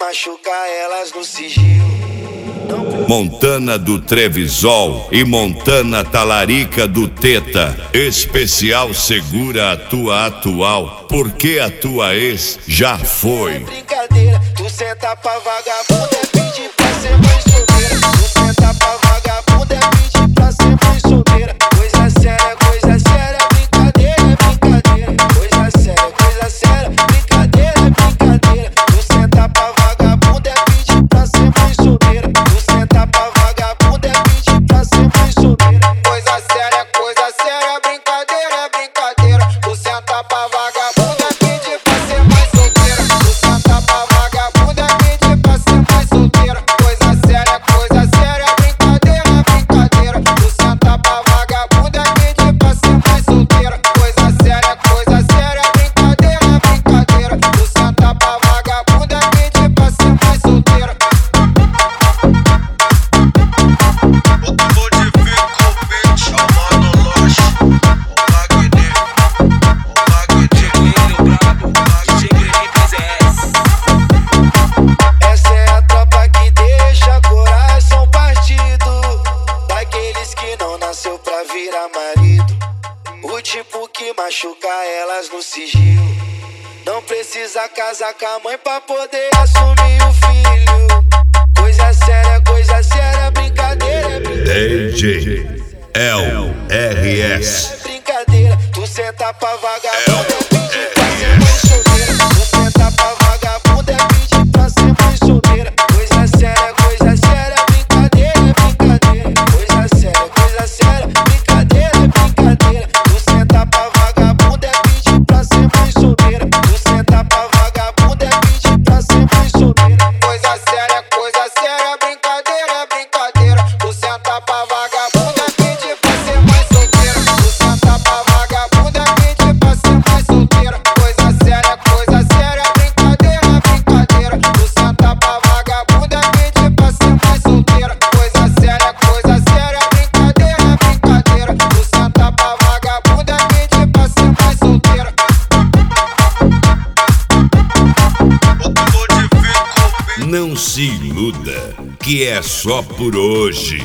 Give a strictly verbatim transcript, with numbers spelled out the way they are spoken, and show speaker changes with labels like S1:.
S1: machuca elas no sigilo.
S2: Montana do Trevisol e Montana Talarica do Teta. Especial segura a tua atual, porque a tua ex já foi.
S1: É brincadeira, tu senta pra vagabunda, é pedir pra ser mãe solteira. Tu senta pra vagabunda, é pedir pra ser mãe solteira. Coisa séria, coisa séria, brincadeira, é brincadeira. Coisa séria, coisa séria, brincadeira, é brincadeira. Tu senta pra vagabunda, é pedir pra ser mãe solteira. Tu senta pra vagabunda, é pedir pra ser mãe solteira. Coisa séria, coisa séria, brincadeira, é brincadeira. Tu senta pra vagabunda, é pedir pra ser mãe solteira. Tu senta pra vagabunda, é pedir pra ser mãe solteira. Coisa séria, coisa séria, brincadeira, é brincadeira. Tu senta pra vagabunda, é pedir pra ser mãe solteira. Coisa séria, coisa séria, brincadeira, é brincadeira. Tu senta pra vagabunda, é pedir pra ser mãe solteira. Essa é a tropa que deixa coração partido, daqueles que não nasceu pra virar marido. O tipo que machuca elas no sigilo. Não precisa casar com a mãe pra poder assumir o filho. Coisa séria, coisa séria, brincadeira, é brincadeira.
S2: D J L R S.
S1: É brincadeira, tu senta pra vagabunda, é pedir pra ser mãe solteira. Tu senta pra vagabunda, é pedir pra ser mãe solteira. Coisa séria, coisa séria, brincadeira, é brincadeira. Coisa séria, coisa séria, brincadeira, é brincadeira. Tu senta pra vagabunda, é pedir pra ser mãe solteira. Tu senta pra vagabunda, é pedir pra ser mãe solteira. Coisa séria, coisa séria, brincadeira, é brincadeira. Tu senta pra vagabunda, é pedir pra ser mãe solteira. Tu senta pra vagabunda, é pedir pra ser mãe solteira. Coisa séria, coisa séria, brincadeira, é brincadeira. Tu senta pra vagabunda, é pedir pra ser mãe solteira. Coisa séria, coisa séria, brincadeira, é brincadeira. Tu senta pra vagabunda, é pedir pra ser mãe solteira.
S2: Não se iluda, que é só por hoje.